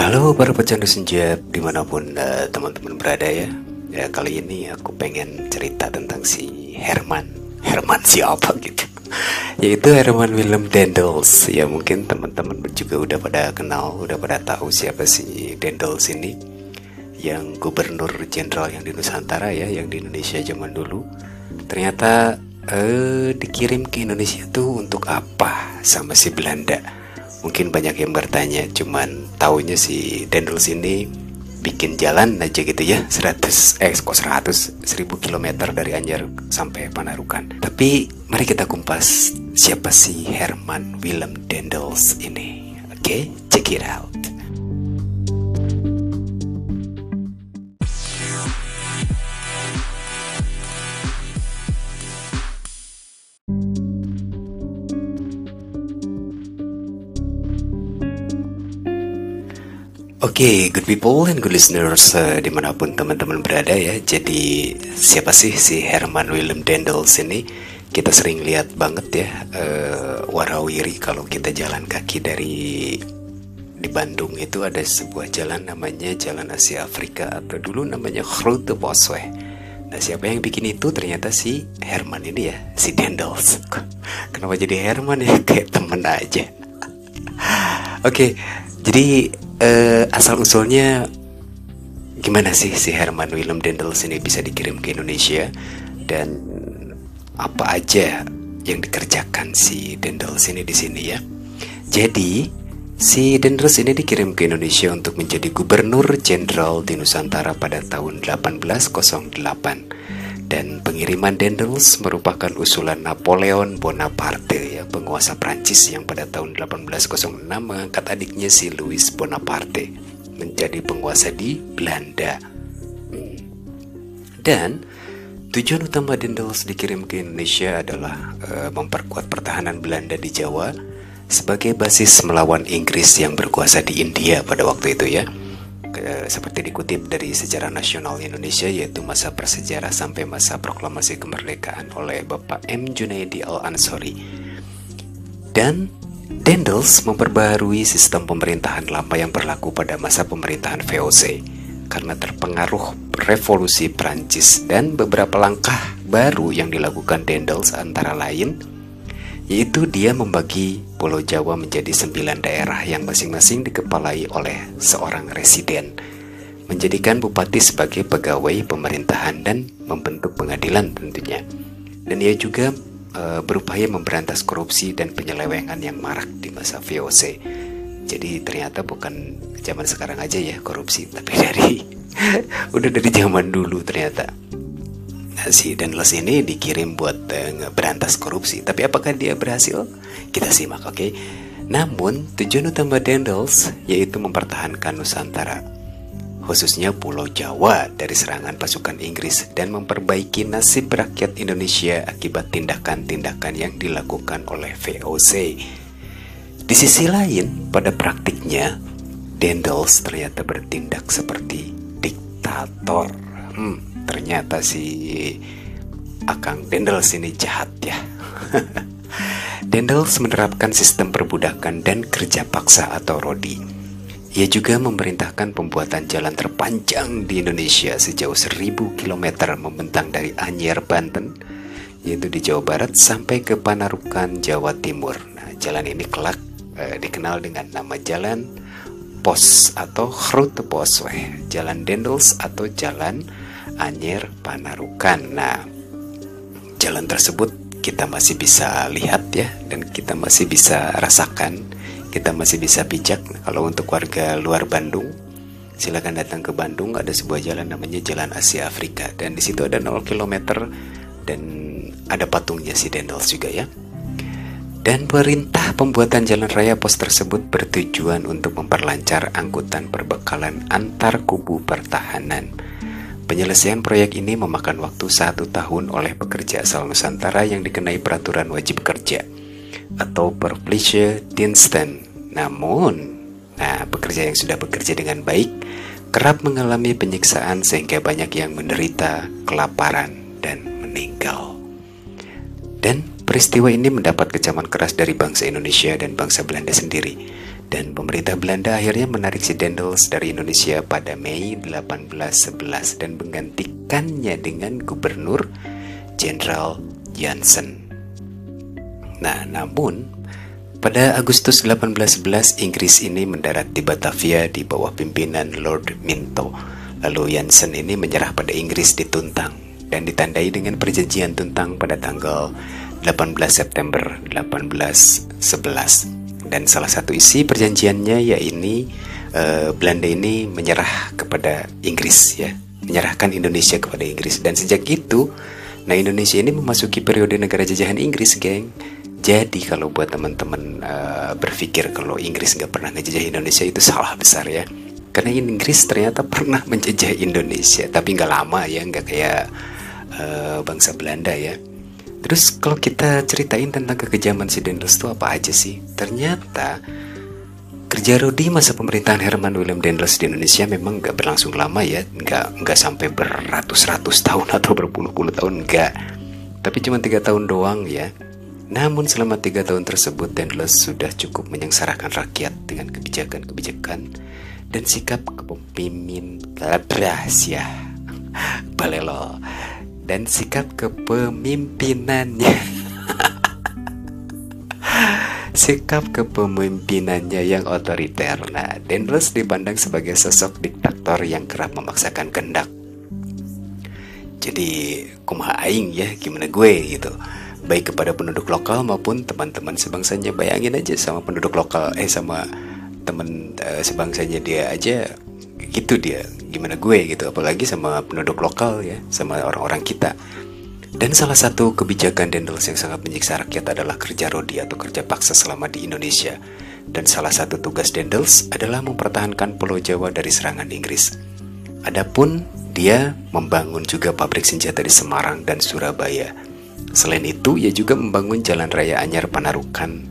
Halo para pecandu senja dimanapun teman-teman berada ya. Ya kali ini aku pengen cerita tentang si Herman. Herman siapa gitu? Yaitu Herman Willem Daendels. Ya mungkin teman-teman juga udah pada kenal, udah pada tahu siapa si Daendels ini. Yang gubernur jenderal yang di Nusantara ya, yang di Indonesia zaman dulu. Ternyata dikirim ke Indonesia tuh untuk apa sama si Belanda? Mungkin banyak yang bertanya, cuman taunya si Daendels ini bikin jalan aja gitu ya 1000 kilometer dari Anyer sampai Panarukan. Tapi mari kita kumpas siapa si Herman Willem Daendels ini. Oke, check it out. Oke, good people and good listeners dimanapun teman-teman berada ya. Jadi siapa sih si Herman Willem Daendels ini? Kita sering lihat banget ya warawiri kalau kita jalan kaki di Bandung itu ada sebuah jalan namanya Jalan Asia Afrika atau dulu namanya Grote Bosweg. Nah siapa yang bikin itu? Ternyata si Herman ini ya, si Daendels. Kenapa jadi Herman ya? Kayak temen aja. Oke, jadi asal usulnya gimana sih si Herman Willem Daendels ini bisa dikirim ke Indonesia dan apa aja yang dikerjakan si Daendels ini di sini ya. Jadi si Daendels ini dikirim ke Indonesia untuk menjadi gubernur jenderal di Nusantara pada tahun 1808. Dan pengiriman Daendels merupakan usulan Napoleon Bonaparte ya, penguasa Prancis yang pada tahun 1806 mengangkat adiknya si Louis Bonaparte menjadi penguasa di Belanda. Dan tujuan utama Daendels dikirim ke Indonesia adalah memperkuat pertahanan Belanda di Jawa sebagai basis melawan Inggris yang berkuasa di India pada waktu itu ya. Seperti dikutip dari Sejarah Nasional Indonesia, yaitu masa prasejarah sampai masa proklamasi kemerdekaan oleh Bapak M. Junaidi Al-Ansori. Dan Daendels memperbaharui sistem pemerintahan lama yang berlaku pada masa pemerintahan VOC karena terpengaruh revolusi Prancis, dan beberapa langkah baru yang dilakukan Daendels antara lain yaitu dia membagi Pulau Jawa menjadi 9 daerah yang masing-masing dikepalai oleh seorang residen, menjadikan bupati sebagai pegawai pemerintahan dan membentuk pengadilan tentunya. Dan ia juga berupaya memberantas korupsi dan penyelewengan yang marak di masa VOC. Jadi ternyata bukan zaman sekarang aja ya korupsi, tapi udah dari zaman dulu ternyata. Nah, si Daendels ini dikirim buat berantas korupsi. Tapi apakah dia berhasil? Kita simak, oke? Namun, tujuan utama Daendels yaitu mempertahankan Nusantara, khususnya Pulau Jawa dari serangan pasukan Inggris, dan memperbaiki nasib rakyat Indonesia akibat tindakan-tindakan yang dilakukan oleh VOC. Di sisi lain, pada praktiknya, Daendels ternyata bertindak seperti diktator. Ternyata si Akang Daendels ini jahat ya. Daendels menerapkan sistem perbudakan dan kerja paksa atau rodi. Ia juga memerintahkan pembuatan jalan terpanjang di Indonesia sejauh 1000 km membentang dari Anyer, Banten, yaitu di Jawa Barat, sampai ke Panarukan, Jawa Timur. Nah, jalan ini kelak dikenal dengan nama Jalan Pos atau Grote Bosweg, Jalan Daendels atau Jalan Anyer Panarukan. Nah, jalan tersebut kita masih bisa lihat ya, dan kita masih bisa rasakan, kita masih bisa pijak. Kalau untuk warga luar Bandung, silakan datang ke Bandung, ada sebuah jalan namanya Jalan Asia Afrika, dan di situ ada 0 km dan ada patungnya si Daendels juga ya. Dan perintah pembuatan jalan raya pos tersebut bertujuan untuk memperlancar angkutan perbekalan antar kubu pertahanan. Penyelesaian proyek ini memakan waktu 1 tahun oleh pekerja asal Nusantara yang dikenai peraturan wajib kerja atau Verplichtediensten. Namun, pekerja yang sudah bekerja dengan baik kerap mengalami penyiksaan sehingga banyak yang menderita kelaparan dan meninggal. Dan peristiwa ini mendapat kecaman keras dari bangsa Indonesia dan bangsa Belanda sendiri. Dan pemerintah Belanda akhirnya menarik si Daendels dari Indonesia pada Mei 1811 dan menggantikannya dengan Gubernur Jenderal Jansen. Nah, namun pada Agustus 1811 Inggris ini mendarat di Batavia di bawah pimpinan Lord Minto. Lalu Jansen ini menyerah pada Inggris di Tuntang dan ditandai dengan perjanjian Tuntang pada tanggal 18 September 1811. Dan salah satu isi perjanjiannya yaitu Belanda ini menyerah kepada Inggris, ya, menyerahkan Indonesia kepada Inggris. Dan sejak itu, nah, Indonesia ini memasuki periode negara jajahan Inggris, geng. Jadi kalau buat teman-teman berpikir kalau Inggris nggak pernah ngejajah Indonesia, itu salah besar ya. Karena Inggris ternyata pernah menjajah Indonesia, tapi nggak lama ya, nggak kayak bangsa Belanda ya. Terus kalau kita ceritain tentang kekejaman si Daendels itu apa aja sih? Ternyata kerja Rodi masa pemerintahan Herman Willem Daendels di Indonesia memang nggak berlangsung lama ya, nggak sampai beratus-ratus tahun atau berpuluh-puluh tahun, nggak. Tapi cuma 3 tahun doang ya. Namun selama 3 tahun tersebut Daendels sudah cukup menyengsarakan rakyat dengan kebijakan-kebijakan dan sikap kepemimpinan rahasia balelo dan sikap kepemimpinannya sikap kepemimpinannya yang otoriter. Nah, Daendels dipandang sebagai sosok diktator yang kerap memaksakan kehendak. Jadi kumaha aing ya, gimana gue gitu, baik kepada penduduk lokal maupun teman-teman sebangsanya. Bayangin aja sama penduduk lokal sama teman sebangsanya dia aja gitu, dia gimana gue gitu, apalagi sama penduduk lokal ya, sama orang-orang kita. Dan salah satu kebijakan Daendels yang sangat menyiksa rakyat adalah kerja rodi atau kerja paksa selama di Indonesia. Dan salah satu tugas Daendels adalah mempertahankan Pulau Jawa dari serangan Inggris. Adapun dia membangun juga pabrik senjata di Semarang dan Surabaya. Selain itu, ia juga membangun jalan raya Anyar Panarukan,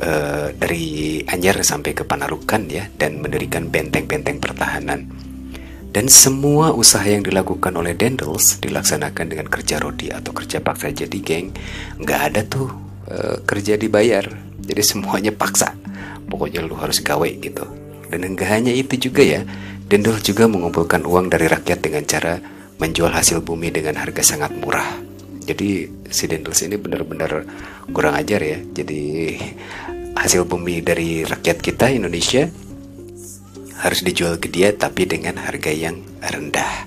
dari Anyar sampai ke Panarukan ya, dan mendirikan benteng-benteng pertahanan. Dan semua usaha yang dilakukan oleh Daendels dilaksanakan dengan kerja rodi atau kerja paksa. Jadi geng, nggak ada tuh kerja dibayar, jadi semuanya paksa. Pokoknya lu harus gawe gitu. Dan enggak hanya itu juga ya, Daendels juga mengumpulkan uang dari rakyat dengan cara menjual hasil bumi dengan harga sangat murah. Jadi si Daendels ini benar-benar kurang ajar ya. Jadi hasil bumi dari rakyat kita Indonesia harus dijual ke dia tapi dengan harga yang rendah.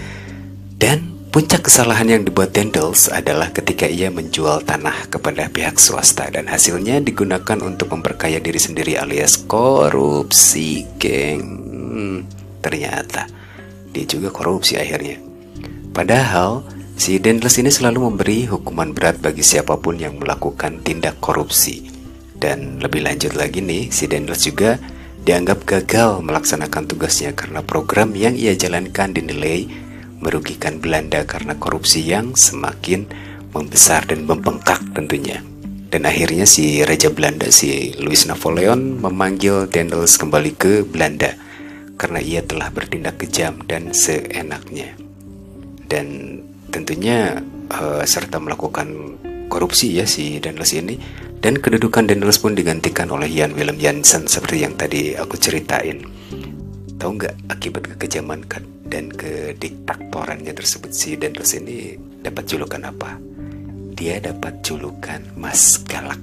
Dan puncak kesalahan yang dibuat Daendels adalah ketika ia menjual tanah kepada pihak swasta dan hasilnya digunakan untuk memperkaya diri sendiri alias korupsi, geng. Ternyata dia juga korupsi akhirnya. Padahal si Daendels ini selalu memberi hukuman berat bagi siapapun yang melakukan tindak korupsi. Dan lebih lanjut lagi nih, si Daendels juga dianggap gagal melaksanakan tugasnya karena program yang ia jalankan dinilai merugikan Belanda karena korupsi yang semakin membesar dan membengkak tentunya. Dan akhirnya si Raja Belanda, si Louis Napoleon, memanggil Daendels kembali ke Belanda karena ia telah bertindak kejam dan seenaknya. Dan tentunya serta melakukan korupsi ya si Daendels ini. Dan kedudukan Daendels pun digantikan oleh Jan Willem Jansen seperti yang tadi aku ceritain. Tahu nggak akibat kekejaman dan kediktatorannya tersebut, si Daendels ini dapat julukan apa? Dia dapat julukan Mas Galak.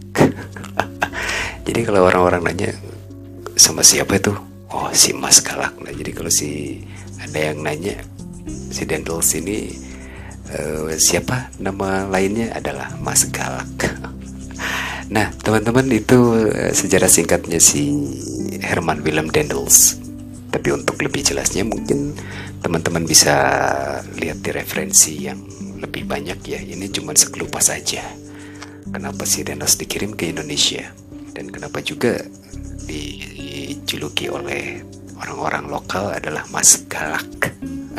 Jadi kalau orang-orang nanya sama siapa itu, oh si Mas Galak. Nah jadi kalau ada yang nanya si Daendels ini siapa nama lainnya adalah Mas Galak. Nah teman-teman, itu sejarah singkatnya si Herman Willem Daendels. Tapi untuk lebih jelasnya mungkin teman-teman bisa lihat di referensi yang lebih banyak ya. Ini cuma sekelupas saja kenapa si Daendels dikirim ke Indonesia dan kenapa juga dijuluki oleh orang-orang lokal adalah Mas Galak.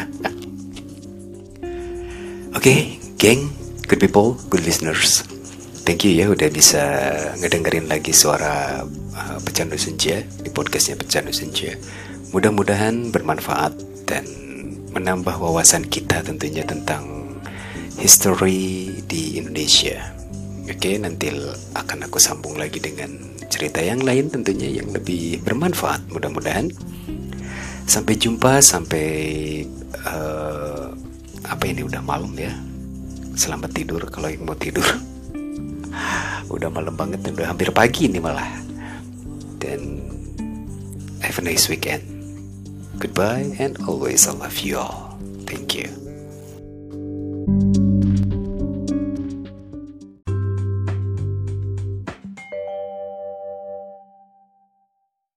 Oke, geng, good people, good listeners. Thank you ya udah bisa ngedengerin lagi suara Pecandu Senja di podcastnya Pecandu Senja. Mudah-mudahan bermanfaat dan menambah wawasan kita tentunya tentang history di Indonesia. Oke, nanti akan aku sambung lagi dengan cerita yang lain tentunya yang lebih bermanfaat mudah-mudahan. Sampai jumpa, sampai apa ini udah malam ya. Selamat tidur kalau yang mau tidur. Udah malam banget, udah hampir pagi ini malah. Dan have a nice weekend. Goodbye and always I love you all. Thank you.